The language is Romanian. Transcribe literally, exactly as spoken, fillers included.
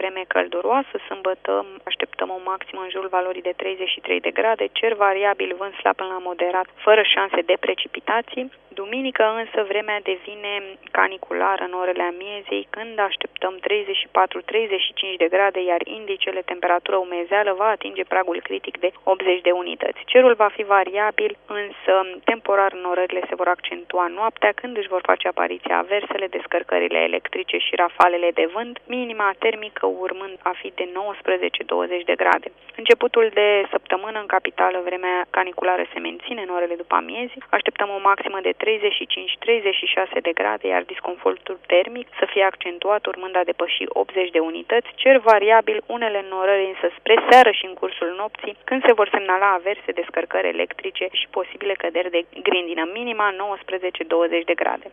vreme călduroasă, sâmbătă așteptăm o maximă în jurul valorii de treizeci și trei de grade, cer variabil, vânt slab până la moderat, fără șanse de precipitații. Duminică însă vremea devine caniculară în orele amiezii, când așteptăm treizeci și patru treizeci și cinci de grade, iar indicele temperatură umezeală va atinge pragul critic de optzeci de unități. Cerul va fi variabil, însă temporar norările se vor accentua noaptea, când își vor face apariția aversele, descărcările electrice și rafalele de vânt, minima termică urmând a fi de nouăsprezece douăzeci de grade. Începutul de săptămână în capitală vremea caniculară se menține în orele după amiezii, așteptăm o maximă de treizeci și cinci treizeci și șase de grade, iar disconfortul termic să fie accentuat urmând a depăși optzeci de unități, cer variabil, unele norări însă spre seară și în cursul nopții, când se vor semnala averse, descărcări electrice și posibile căderi de grindină, minima nouăsprezece douăzeci de grade.